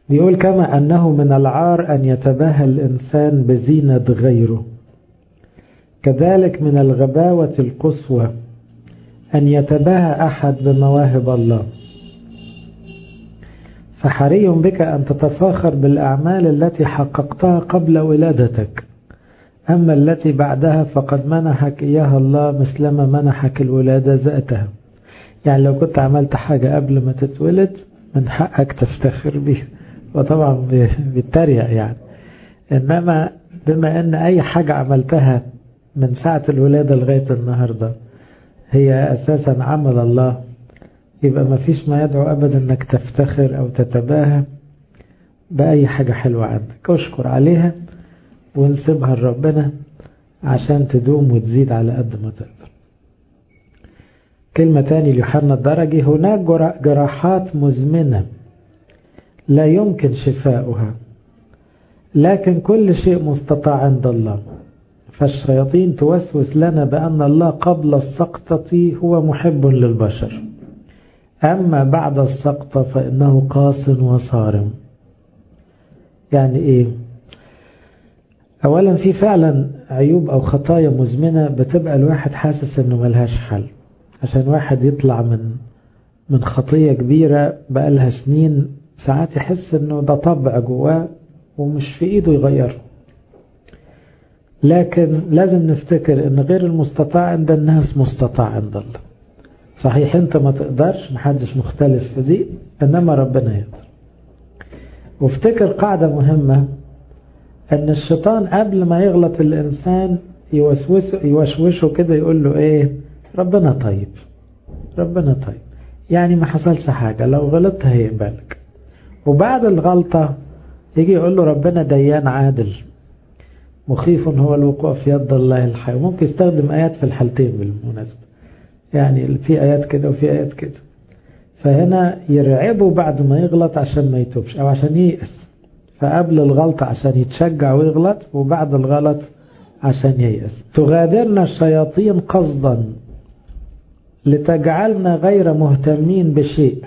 بيقول كما أنه من العار أن يتباهى الإنسان بزينة غيره، كذلك من الغباوة القصوى أن يتباهى أحد بمواهب الله. فحري بك أن تتفاخر بالأعمال التي حققتها قبل ولادتك، أما التي بعدها فقد منحك إياها الله مثلما منحك الولادة ذاتها. يعني لو كنت عملت حاجة قبل ما تتولد من حقك تفتخر بيها، وطبعا بالتريق يعني. إنما بما أن أي حاجة عملتها من ساعة الولادة لغاية النهاردة هي أساسا عمل الله، يبقى ما فيش ما يدعو أبدا أنك تفتخر أو تتباهى بأي حاجة حلوة عندك. اشكر عليها ونسيبها لربنا عشان تدوم وتزيد على قد ما تقدر. كلمة تاني ليوحنا الدرجي: هناك جراحات مزمنة لا يمكن شفاؤها، لكن كل شيء مستطاع عند الله. فالشياطين توسوس لنا بأن الله قبل السقطة هو محب للبشر، أما بعد السقطة فإنه قاس وصارم. يعني إيه؟ أولا في فعلا عيوب أو خطايا مزمنة بتبقى الواحد حاسس أنه ملهاش حل. عشان واحد يطلع من خطية كبيرة بقالها سنين، ساعات يحس أنه ده طبع جواه ومش في إيده يغيره. لكن لازم نفتكر أن غير المستطاع عند الناس مستطاع عند الله. صحيح أنت ما تقدرش، محدش مختلف في دي، إنما ربنا يقدر. وافتكر قاعدة مهمة، أن الشيطان قبل ما يغلط الإنسان يوشوشه كده، يقول له إيه؟ ربنا طيب، ربنا طيب، يعني ما حصلش حاجة، لو غلطت هيقبلك. وبعد الغلطة يجي يقول له ربنا ديان عادل، مخيف هو الوقوع في يد الله الحي. ممكن يستخدم آيات في الحالتين بالمناسبة، يعني في آيات كده وفي آيات كده. فهنا يرعبه بعد ما يغلط عشان ما يتوبش أو عشان ييأس. فقبل الغلط عشان يتشجع ويغلط، وبعد الغلط عشان ييأس. تغادرنا الشياطين قصدا لتجعلنا غير مهتمين بشيء،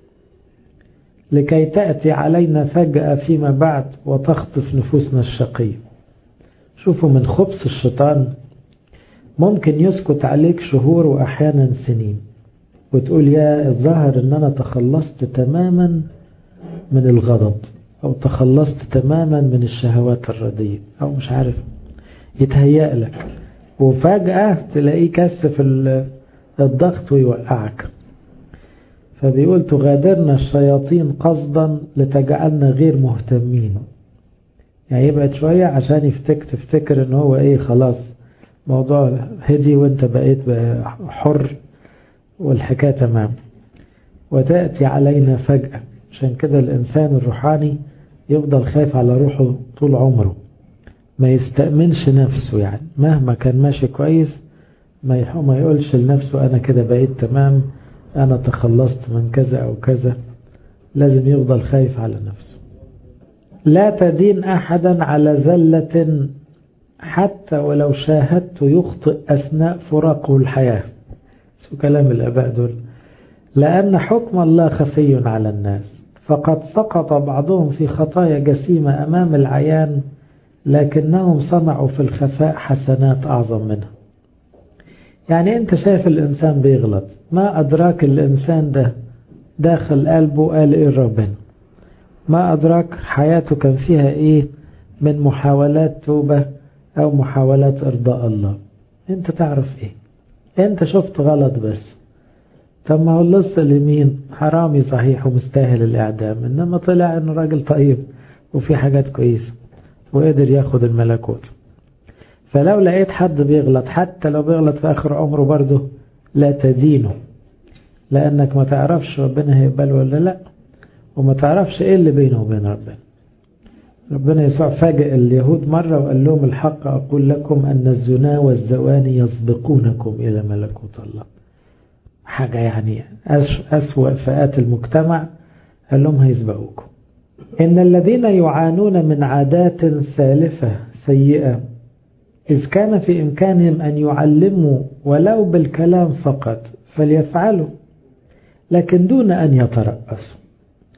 لكي تأتي علينا فجأة فيما بعد وتخطف نفوسنا الشقية. شوفوا من خبث الشيطان، ممكن يسكت عليك شهور وأحيانا سنين وتقول يا الظاهر ان انا تخلصت تماما من الغضب، او تخلصت تماما من الشهوات الرديئة، او مش عارف، يتهيأ لك، وفجأة تلاقيه كسف الضغط ويوقعك. فبيقول تغادرنا الشياطين قصدا لتجعلنا غير مهتمين. يعني يبعد شوية عشان تفتكر ان هو ايه، خلاص موضوع هدي وانت بقيت حر والحكاية تمام. وتأتي علينا فجأة. عشان كده الإنسان الروحاني يفضل خايف على روحه طول عمره، ما يستأمنش نفسه. يعني مهما كان ماشي كويس ما يقولش لنفسه أنا كده بقيت تمام، أنا تخلصت من كذا أو كذا. لازم يفضل خايف على نفسه. لا تدين أحدا على زلة حتى ولو شاهدت يخطئ أثناء فراقه الحياة. سو كلام الآباء دول. لأن حكم الله خفي على الناس، فقد سقط بعضهم في خطايا جسيمة أمام العيان، لكنهم صنعوا في الخفاء حسنات أعظم منها. يعني أنت شايف الإنسان بيغلط، ما أدراك الإنسان ده داخل قلبه قال إيه ربنا، ما أدراك حياته كان فيها إيه من محاولات توبة أو محاولات إرضاء الله. أنت تعرف إيه؟ أنت شفت غلط بس. طب ما هو اللص اليمين حرامي صحيح ومستاهل الإعدام، إنما طلع إنه راجل طيب وفي حاجات كويسة وقدر ياخد الملكوت. فلو لقيت حد بيغلط، حتى لو بيغلط في آخر عمره برضه، لا تدينه، لأنك ما تعرفش ربنا هيقبل ولا لا، وما تعرفش إيه اللي بينه وبين ربنا. ربنا يسوع فاجئ اليهود مرة وقال لهم الحق أقول لكم أن الزنا والزواني يسبقونكم إلى ملكوت الله. حاجة يعني أسوأ فئات المجتمع، قال لهم هيسبقوكم. إن الذين يعانون من عادات سالفة سيئة إذ كان في إمكانهم أن يعلموا ولو بالكلام فقط فليفعلوا، لكن دون أن يترأسوا.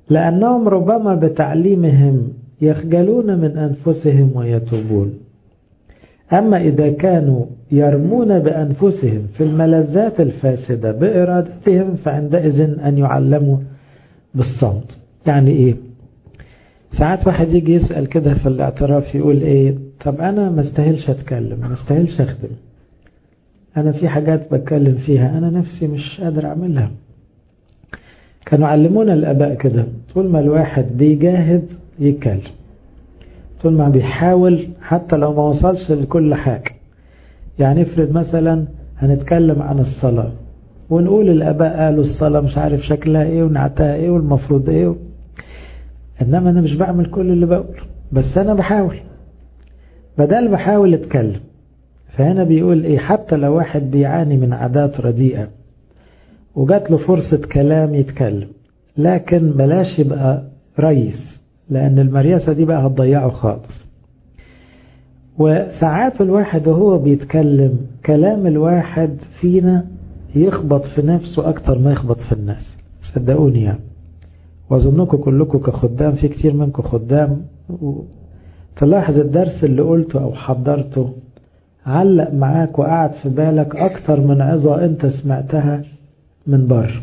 لأنهم ربما بتعليمهم يخجلون من أنفسهم ويتوبون. أما إذا كانوا يرمون بأنفسهم في الملذات الفاسدة بإرادتهم فعندئذ أن يعلموا بالصمت. يعني إيه؟ ساعات واحد يجي يسأل كده في الاعتراف يقول إيه؟ طب أنا ما استاهلش أتكلم، ما استاهلش أخدم، أنا في حاجات بتكلم فيها أنا نفسي مش قادر أعملها. كانوا علمونا الآباء كده، طول ما الواحد بيجاهد يتكلم، طول ما بيحاول حتى لو ما وصلش لكل حاجة. يعني افرض مثلا هنتكلم عن الصلاة ونقول الآباء قالوا الصلاة مش عارف شكلها ايه ونعتها ايه والمفروض ايه انما انا مش بعمل كل اللي بقوله، بس انا بحاول، بدل بحاول اتكلم. فهنا بيقول ايه؟ حتى لو واحد بيعاني من عادات رديئة وجات له فرصة كلام يتكلم، لكن بلاش يبقى ريس، لأن المرياسة دي بقى هتضيعه خالص. وساعات الواحد وهو بيتكلم كلام الواحد فينا يخبط في نفسه أكتر ما يخبط في الناس، صدقوني يعني. وأظنكم كلكم كخدام، في كتير منكم خدام، تلاحظ الدرس اللي قلته أو حضرته علق معاك وقعد في بالك أكتر من عظة أنت سمعتها من بره،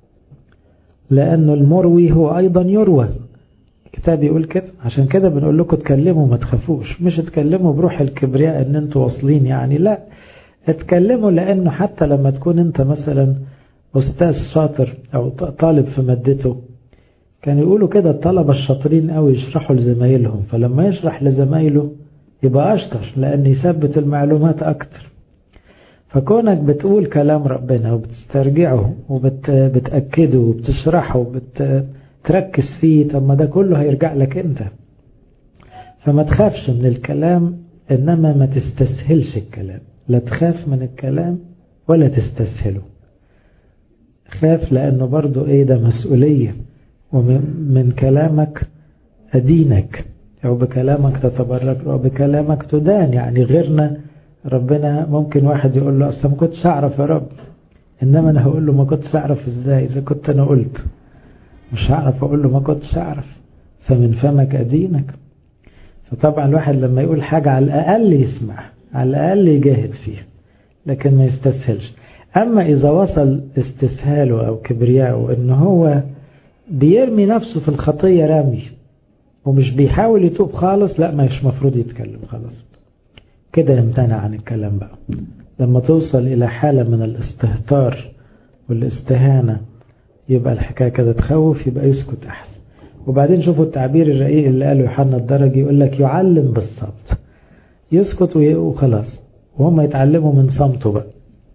لأنه المروي هو أيضا يروى. الكتاب يقول كده، عشان كده بنقول لكم اتكلموا ما تخافوش، مش اتكلموا بروح الكبرياء ان انتوا واصلين يعني، لا، اتكلموا لأنه حتى لما تكون انت مثلا أستاذ شاطر أو طالب في مادته، كان يقولوا كده الطلبة الشاطرين قوي يشرحوا لزمايلهم، فلما يشرح لزمايله يبقى أشطر لأن يثبت المعلومات أكتر. فكونك بتقول كلام ربنا وبتسترجعه وبتأكده وبتشرحه وبتركز فيه، طب ما ده كله هيرجع لك انت. فما تخافش من الكلام، إنما ما تستسهلش الكلام، لا تخاف من الكلام ولا تستسهله. خاف لأنه برضو ايه؟ ده مسؤولية، ومن كلامك أدينك، أو بكلامك تتبرك أو بكلامك تدان. يعني غيرنا ربنا ممكن واحد يقول له أصلا ما كنتش أعرف يا رب، إنما أنا هقول له ما كنتش أعرف إزاي؟ إذا كنت أنا قلت مش هعرف أقول له ما كنتش أعرف، فمن فمك أدينك. فطبعا الواحد لما يقول حاجة على الأقل يسمع، على الأقل يجاهد فيها، لكن ما يستسهلش. أما إذا وصل استسهاله أو كبرياءه إنه هو بيرمي نفسه في الخطية رمي ومش بيحاول يتوب خالص، لا، مش مفروض يتكلم خالص كده، يمتنع عن الكلام بقى. لما توصل إلى حالة من الاستهتار والاستهانة يبقى الحكاية كده تخوف، يبقى يسكت أحسن. وبعدين شوفوا التعبير الرقيق اللي قاله يوحنا الدرجي، يقول لك يعلم بالصمت، يسكت وخلاص، وهم يتعلموا من صمته بقى.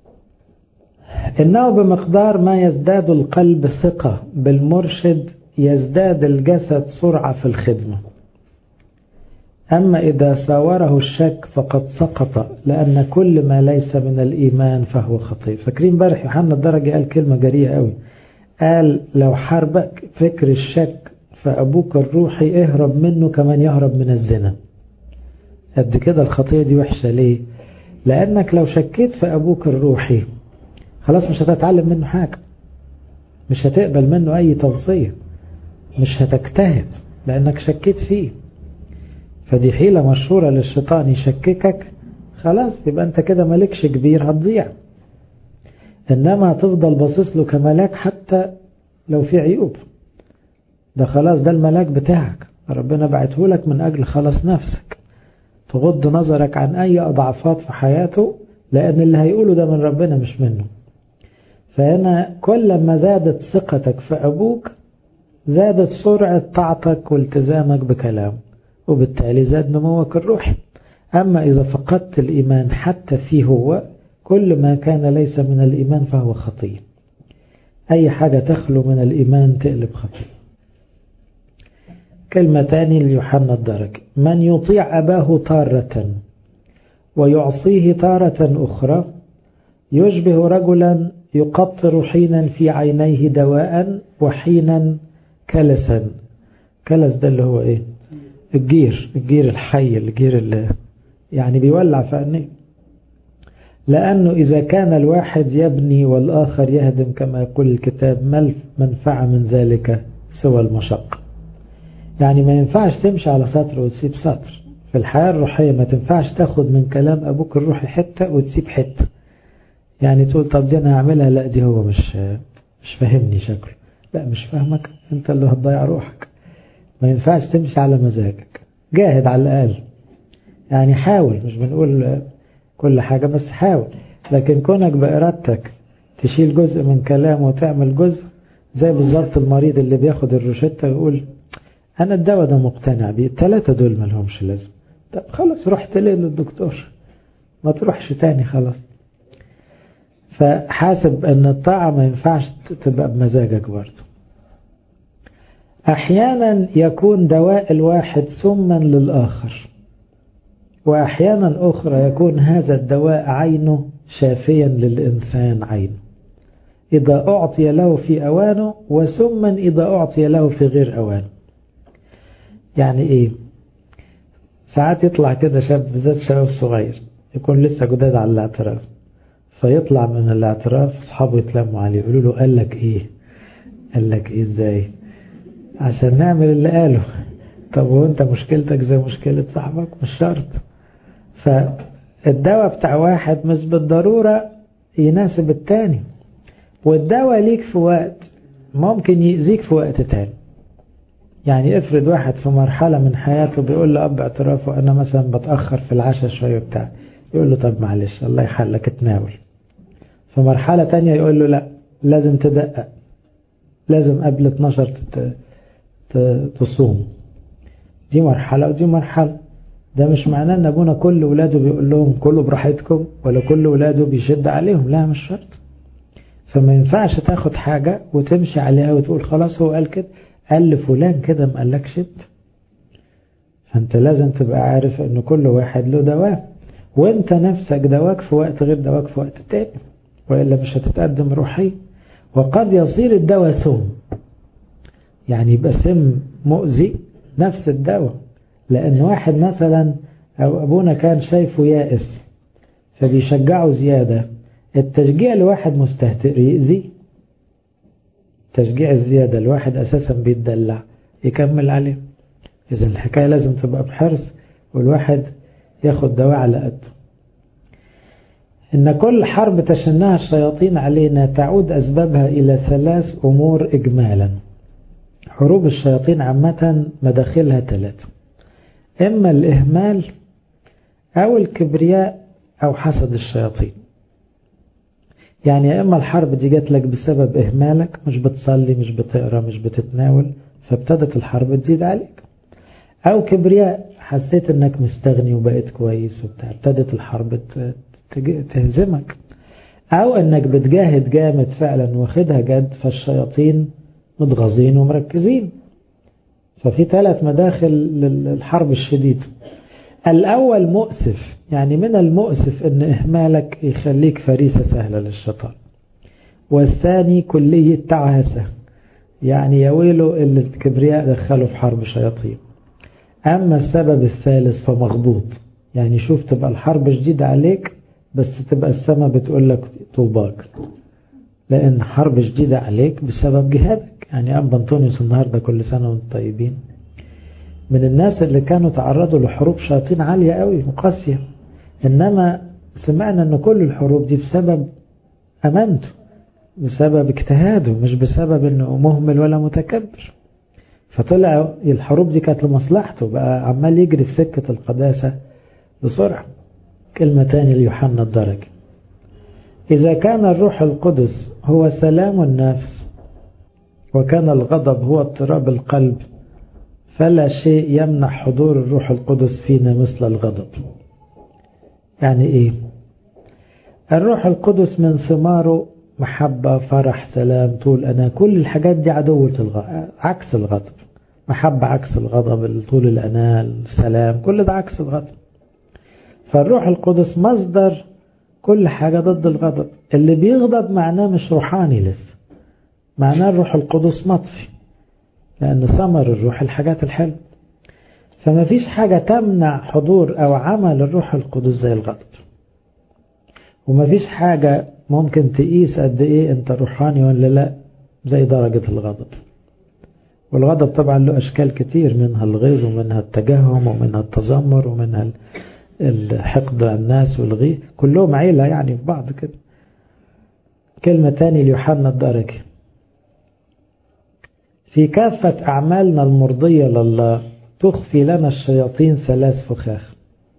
إنه بمقدار ما يزداد القلب ثقة بالمرشد يزداد الجسد سرعة في الخدمة. أما إذا ساوره الشك فقد سقط، لأن كل ما ليس من الإيمان فهو خطير. فاكرين امبارح يوحنا الدرجي قال كلمة جريئة قوي، قال لو حاربك فكر الشك فأبوك الروحي اهرب منه كمان يهرب من الزنا. قد كده الخطية دي وحشة. ليه؟ لأنك لو شكيت في أبوك الروحي خلاص مش هتتعلم منه حاجة، مش هتقبل منه أي توصية، مش هتجتهد لأنك شكيت فيه. فدي حيلة مشهورة للشيطان، يشككك خلاص يبقى أنت كده مالكش كبير، هتضيع. إنما تفضل باصص له كملاك حتى لو في عيوب، ده خلاص ده الملاك بتاعك، ربنا بعته لك من أجل خلاص نفسك، تغض نظرك عن أي أضعفات في حياته، لأن اللي هيقوله ده من ربنا مش منه. فهنا كل ما زادت ثقتك في أبوك زادت سرعة طاعتك والتزامك بكلامه، وبالتالي زاد نموك الروحي. أما إذا فقدت الإيمان حتى فيه هو، كل ما كان ليس من الإيمان فهو خطية. أي حاجة تخلو من الإيمان تقلب خطية. كلمة تاني ليوحنا الدرجي، من يطيع أباه تارة ويعصيه تارة أخرى يشبه رجلا يقطر حينا في عينيه دواء وحينا كلسا. كلس ده اللي هو ايه؟ الجير الحي، الجير اللي يعني بيولع في عينيه. لأنه إذا كان الواحد يبني والآخر يهدم كما يقول الكتاب، ما المنفعة من ذلك سوى المشقة. يعني ما ينفعش تمشي على سطر وتسيب سطر. في الحياة الروحية ما تنفعش تاخد من كلام أبوك الروحي حتة وتسيب حتة. يعني تقول طب دي أنا هعملها، لا دي هو مش فاهمني شكله. لا مش فاهمك، أنت اللي هتضيع روحك. ما ينفعش تمشي على مزاجك، جاهد على الأقل. يعني حاول، مش بنقول كل حاجة بس حاول. لكن كونك بإرادتك تشيل جزء من كلامه وتعمل جزء، زي بالظبط المريض اللي بياخد الروشتة ويقول أنا الدواء ده مقتنع بيه، الثلاثة دول ما لهمش لازم. طب خلاص رحت ليه للدكتور؟ ما تروحش تاني خلاص. فحاسب أن الطاعة ما ينفعش تبقى بمزاجك برضه. أحيانا يكون دواء الواحد سما للآخر، وأحيانا أخرى يكون هذا الدواء عينه شافيا للإنسان عينه، إذا أعطي له في أوانه، وسما إذا أعطي له في غير أوانه. يعني إيه؟ ساعات يطلع كده شاب، بالذات شباب صغير يكون لسه جداد على الاعتراف، فيطلع من الاعتراف أصحابه يتلموا عليه يقولوا له قال لك إيه؟ قال لك إيه إزاي؟ عشان نعمل اللي قاله. طب وانت مشكلتك زي مشكلة صاحبك؟ مش شرط. فالدواء بتاع واحد مش بالضرورة يناسب التاني، والدواء ليك في وقت ممكن يأذيك في وقت تاني. يعني افرض واحد في مرحلة من حياته بيقول لأب اعترافه أنا مثلا بتأخر في العشاء شوية بتاع، يقول له طب معلش الله يحلك اتناول. في مرحلة تانية يقول له لا لازم تدقق، لازم قبل 12 تصوم. دي مرحلة ودي مرحلة. ده مش معناه ان ابونا كل ولاده بيقول لهم كلوا براحتكم، ولا كل ولاده بيشد عليهم، لا مش شرط. فما ينفعش تاخد حاجة وتمشي عليها وتقول خلاص هو قال كده، قال لفلان كده ما قالكش انت. فانت لازم تبقى عارف ان كل واحد له دواء، وانت نفسك دواك في وقت غير دواك في وقت تاني، وإلا مش هتتقدم روحي. وقد يصير الدواء سم، يعني يبقى سم مؤذي نفس الدواء، لأن واحد مثلا أو أبونا كان شايفه يائس فبيشجعه زيادة. التشجيع لواحد مستهتر يأذي، تشجيع الزيادة الواحد أساسا بيتدلع يكمل عليه. إذن الحكاية لازم تبقى بحرص، والواحد ياخد دواء على قده. إن كل حرب تشنها الشياطين علينا تعود أسبابها إلى 3 أمور إجمالا. حروب الشياطين عامة مداخلها 3، إما الإهمال أو الكبرياء أو حسد الشياطين. يعني يا إما الحرب دي جات لك بسبب إهمالك، مش بتصلي مش بتقرأ مش بتتناول، فابتدت الحرب تزيد عليك، أو كبرياء حسيت إنك مستغني وبقيت كويس وبتاع، ابتدت الحرب تهزمك، أو إنك بتجاهد جامد فعلا واخدها جد فالشياطين متغاظين ومركزين. ففي 3 مداخل للحرب الشديد. الأول مؤسف، يعني من المؤسف إن إهمالك يخليك فريسة سهلة للشيطان. والثاني كلية تعاسة، يعني يا ويله اللي الكبرياء دخله في حرب شياطين. أما السبب الثالث فمغبوط، يعني شوف تبقى الحرب شديدة عليك بس تبقى السماء بتقول لك طوباك، لأن حرب شديدة عليك بسبب جهادك. يعني أبا أنطونيوس النهاردة كل سنة وانتم طيبين، من الناس اللي كانوا تعرضوا لحروب شياطين عالية قوي وقاسية، إنما سمعنا أن كل الحروب دي بسبب أمانته، بسبب اجتهاده، مش بسبب أنه مهمل ولا متكبر. فطلع الحروب دي كانت لمصلحته، بقى عمال يجري في سكة القداسة بسرعة. كلمة تاني ليوحنا الدرجي: إذا كان الروح القدس هو سلام النفس، وكان الغضب هو اضطراب القلب، فلا شيء يمنع حضور الروح القدس فينا مثل الغضب. يعني إيه؟ الروح القدس من ثماره محبة فرح سلام طول أنا، كل الحاجات دي عدوة عكس الغضب. محبة عكس الغضب، طول الأنا، السلام، كل ده عكس الغضب. فالروح القدس مصدر كل حاجة ضد الغضب. اللي بيغضب معناه مش روحاني لسه، معناه الروح القدس مطفي، لأن ثمر الروح الحاجات الحلوة. فما فيش حاجة تمنع حضور أو عمل الروح القدس زي الغضب، وما فيش حاجة ممكن تقيس قد إيه أنت روحاني ولا لا زي درجة الغضب. والغضب طبعا له أشكال كتير، منها الغيظ ومنها التجهم ومنها التذمر ومنها الحقد على الناس والغي، كلهم عيلة يعني في بعض كده. كلمة تاني ليوحنا الدرجي: في كافة أعمالنا المرضية لله تخفي لنا الشياطين 3 فخاخ.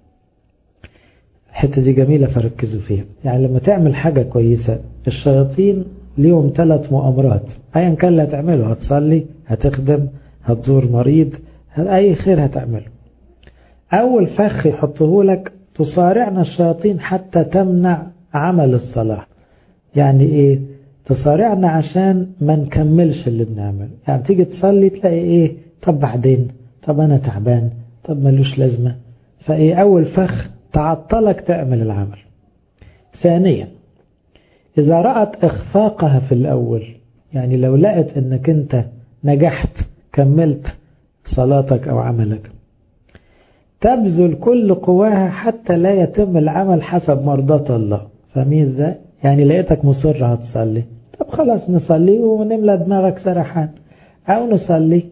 الحتة دي جميلة فركزوا فيها. يعني لما تعمل حاجة كويسة الشياطين ليهم 3 مؤامرات، أيا كان اللي هتعمله، هتصلي، هتخدم، هتزور مريض، أي خير هتعمله. أول فخ يحطه لك: تصارعنا الشياطين حتى تمنع عمل الصلاح. يعني إيه؟ تصارعنا عشان ما نكملش اللي بنعمله. يعني تيجي تصلي تلاقي إيه؟ طب بعدين، طب أنا تعبان، طب ملوش لازمة. فإيه أول فخ؟ تعطلك تعمل العمل. ثانيا، إذا رأت إخفاقها في الأول، يعني لو لقت أنك أنت نجحت كملت صلاتك أو عملك، تبذل كل قواها حتى لا يتم العمل حسب مرضاة الله. فاهمين ازاي؟ يعني لقيتك مصر هتصلي، طب خلاص نصلي ونملى دماغك سرحان، أو نصلي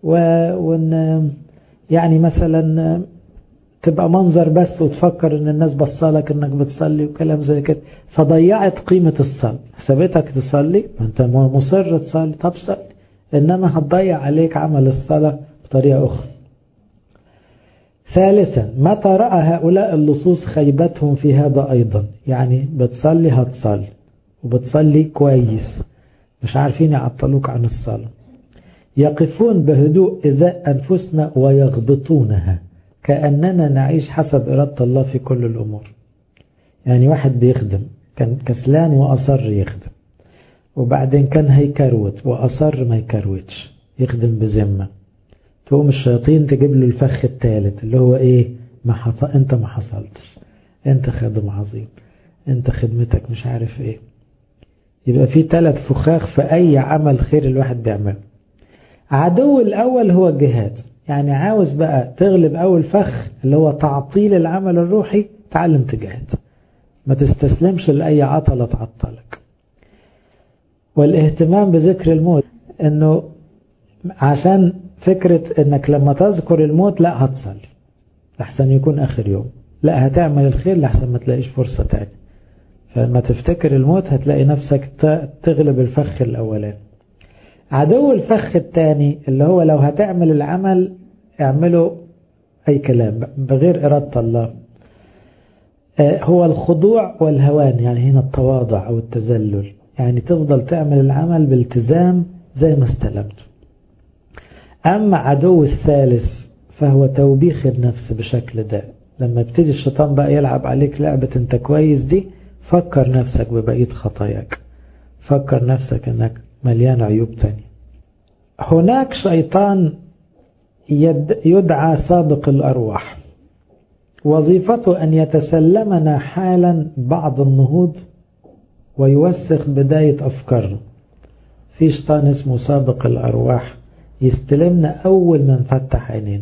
يعني مثلا تبقى منظر بس وتفكر ان الناس بصالك انك بتصلي وكلام زي كده، فضيعت قيمة الصلاة. سابتك تصلي وانت مصر تصلي، طب صلي، انما هتضيع عليك عمل الصلاة بطريقة اخرى. ثالثا، متى رأى هؤلاء اللصوص خيبتهم في هذا ايضا، يعني بتصلي هتصلي وبتصلي كويس، مش عارفين يعطلوك عن الصلاة، يقفون بهدوء إزاء أنفسنا ويغبطونها كأننا نعيش حسب إرادة الله في كل الأمور. يعني واحد بيخدم كان كسلان وأصر يخدم، وبعدين كان هيكروت وأصر ما يكروتش، يخدم بذمة، تقوم الشياطين تجيب له الفخ الثالث اللي هو إيه؟ أنت ما حصلتش، أنت خادم عظيم، أنت خدمتك مش عارف إيه. يبقى في 3 فخاخ في أي عمل خير الواحد بيعمله. عدو الأول هو الجهاد، يعني عاوز بقى تغلب أول فخ اللي هو تعطيل العمل الروحي، تعلم تجاهد، ما تستسلمش لأي عطلة تعطلك. والاهتمام بذكر الموت، انه عشان فكرة انك لما تذكر الموت لا هتصلي لحسن يكون آخر يوم، لا هتعمل الخير لحسن ما تلاقيش فرصة تاني. فلما تفتكر الموت هتلاقي نفسك تغلب الفخ الأولاني. عدو الفخ الثاني اللي هو لو هتعمل العمل اعمله أي كلام بغير إرادة الله، هو الخضوع والهوان، يعني هنا التواضع أو التذلل، يعني تفضل تعمل العمل بالتزام زي ما استلمته. أما عدو الثالث فهو توبيخ النفس بشكل ده، لما يبتدي الشيطان بقى يلعب عليك لعبة انت كويس دي، فكر نفسك ببقية خطاياك، فكر نفسك انك مليان عيوب تانية. هناك شيطان يدعى سابق الأرواح، وظيفته أن يتسلمنا حالا بعض النهوض ويوسخ بداية أفكارنا. في شيطان اسمه سابق الأرواح يستلمنا أول ما نفتح عينينا.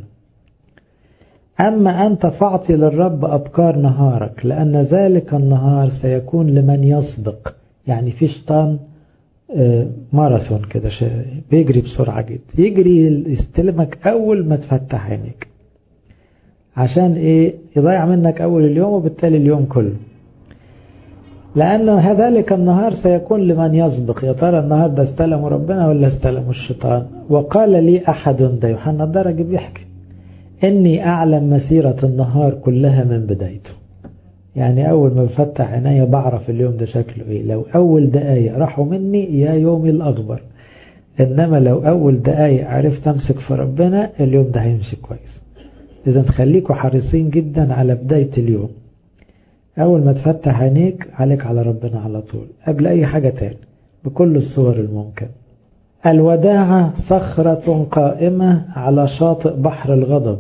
أما أنت فاعطي للرب أبكار نهارك لأن ذلك النهار سيكون لمن يسبق. يعني في شيطان ماراثون كده بيجري بسرعة جدا، يجري يستلمك أول ما تفتح عينيك، عشان إيه؟ يضيع منك أول اليوم وبالتالي اليوم كله. لأن ذلك النهار سيكون لمن يسبق. يا ترى النهار ده استلموا ربنا ولا استلموا الشيطان؟ وقال لي أحد، ده يوحنا الدرجي بيحكي، إني أعلم مسيرة النهار كلها من بدايته. يعني أول ما بفتح عيني بعرف اليوم ده شكله إيه. لو أول دقايق راحوا مني يا يومي الأخبر، إنما لو أول دقايق عرفت أمسك في ربنا اليوم ده هيمشي كويس. إذا خليكوا حريصين جدا على بداية اليوم. أول ما تفتح عينيك عليك على ربنا على طول قبل أي حاجة تاني بكل الصور الممكن. الوداعة صخرة قائمة على شاطئ بحر الغضب،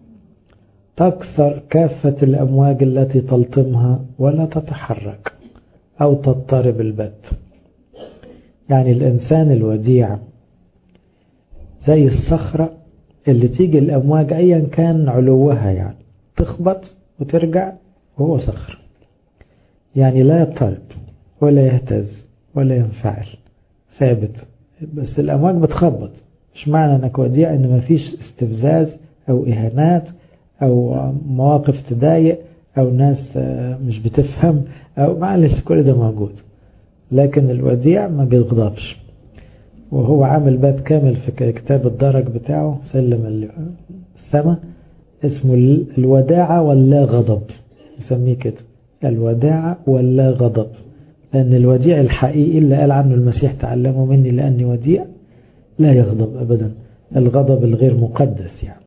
تكسر كافة الأمواج التي تلطمها ولا تتحرك أو تضطرب البت. يعني الإنسان الوديع زي الصخرة اللي تيجي الأمواج أيا كان علوها، يعني تخبط وترجع وهو صخر، يعني لا يضطرب ولا يهتز ولا ينفعل، ثابت، بس الأمواج بتخبط مش معنى انك وديع ان مفيش استفزاز او اهانات او مواقف تضايق او ناس مش بتفهم او معلش كل ده موجود. لكن الوديع ما بيغضبش. وهو عامل باب كامل في كتاب الدرج بتاعه سلم السماء اسمه الوداعة واللا غضب، يسميه كده الوداعة واللا غضب. لأن الوديع الحقيقي اللي قال عنه المسيح تعلموا مني لأني وديع لا يغضب أبدا، الغضب الغير مقدس يعني.